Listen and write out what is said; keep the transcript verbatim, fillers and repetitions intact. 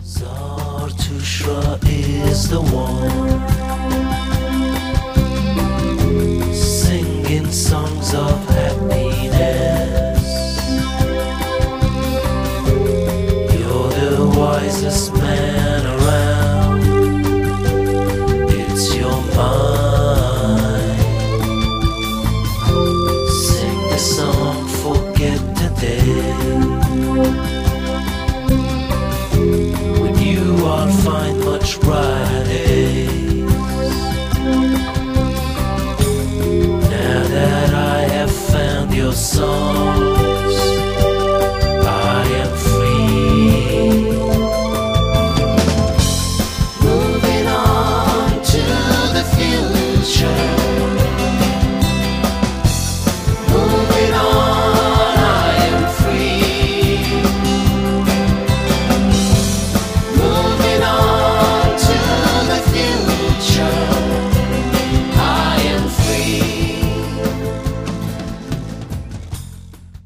Zarathustra is the one singing songs of happiness. You're the wisest man around. It's your mind. Sing the song, forget the day. I'll find much pride.